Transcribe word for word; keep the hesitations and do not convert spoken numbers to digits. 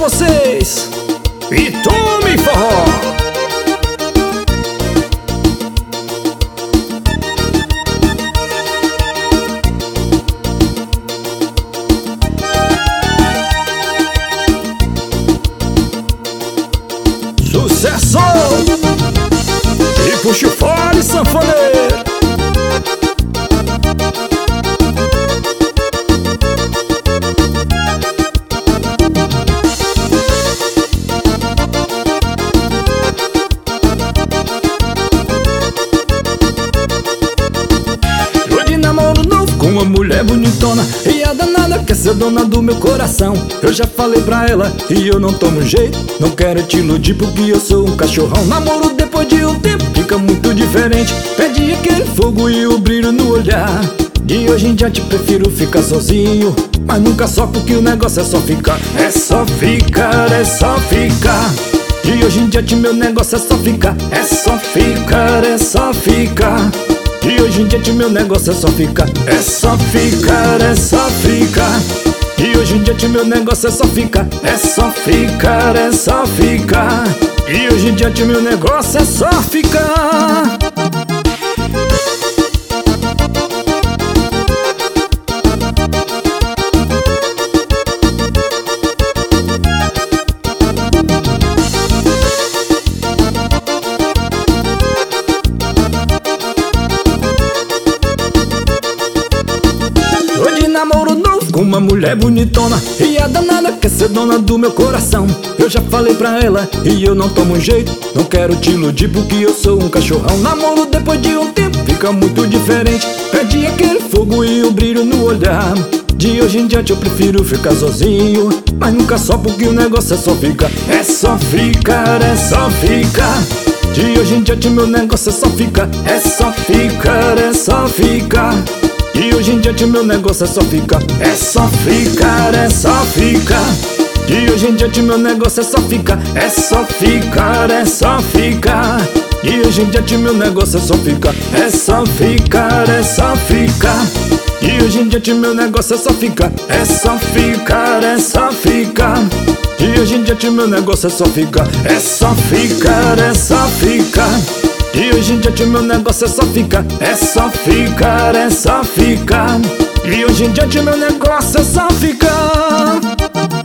vocês E Tome Forró. Sucesso! E puxa o fole, sanfoneiro. Tô de namoro novo com uma mulher bonitona, e a danada quer ser dona do meu coração. Eu já falei pra ela e eu não tomo jeito, não quero te iludir porque eu sou um cachorrão. Namoro depois de um tempo fica muito diferente, perde aquele fogo e o brilho no olhar. De hoje em diante prefiro ficar sozinho, mas nunca só porque o negócio é só ficar. É só ficar, é só ficar. De hoje em diante meu negócio é só ficar. É só ficar, é só ficar. De hoje em diante meu negócio é só ficar. É só ficar, é só ficar. E hoje em diante meu negócio é só ficar. É só ficar, é só ficar. E hoje em diante meu negócio é só ficar. Namoro novo com uma mulher bonitona, e a danada quer ser dona do meu coração. Eu já falei pra ela e eu não tomo jeito, não quero te iludir porque eu sou um cachorrão. Namoro depois de um tempo fica muito diferente, perde aquele fogo e o brilho no olhar. De hoje em diante eu prefiro ficar sozinho, mas nunca só porque o negócio é só ficar. É só ficar, é só ficar. De hoje em diante meu negócio é só ficar. É só ficar, é só ficar. E hoje em diante meu negócio é só ficar. É só ficar, é só ficar. E hoje em diante meu negócio é só ficar. É só ficar, é só ficar. E hoje em diante meu negócio é só ficar. É só ficar, é só ficar. E hoje em diante meu negócio é só ficar. É só ficar, é só ficar. E hoje em diante meu negócio é só ficar. É só ficar, é só ficar. E hoje em diante meu negócio é só ficar. É só ficar, é só ficar. E hoje em diante meu negócio é só ficar.